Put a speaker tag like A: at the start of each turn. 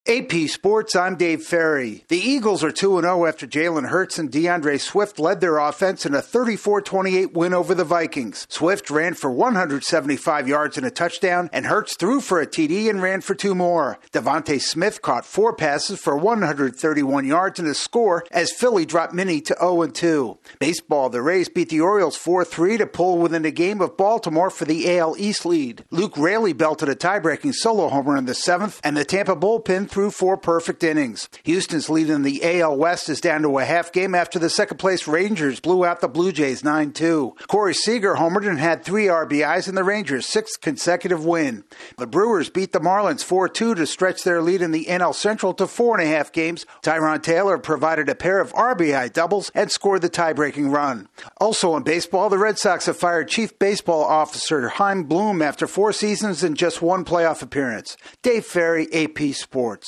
A: AP Sports, I'm Dave Ferry. The Eagles are 2-0 after Jalen Hurts and DeAndre Swift led their offense in a 34-28 win over the Vikings. Swift ran for 175 yards and a touchdown, and Hurts threw for a TD and ran for 2 more. Devontae Smith caught 4 passes for 131 yards and a score as Philly dropped Minnie to 0-2. Baseball, the Rays beat the Orioles 4-3 to pull within a game of Baltimore for the AL East lead. Luke Raley belted a tie-breaking solo homer in the 7th, and the Tampa bullpen threw 4 perfect innings. Houston's lead in the AL West is down to a half game after the second-place Rangers blew out the Blue Jays 9-2. Corey Seager homered and had 3 RBIs in the Rangers' 6th consecutive win. The Brewers beat the Marlins 4-2 to stretch their lead in the NL Central to 4.5 games. Tyron Taylor provided a pair of RBI doubles and scored the tie-breaking run. Also in baseball, the Red Sox have fired Chief Baseball Officer Chaim Bloom after 4 seasons and just 1 playoff appearance. Dave Ferry, AP Sports.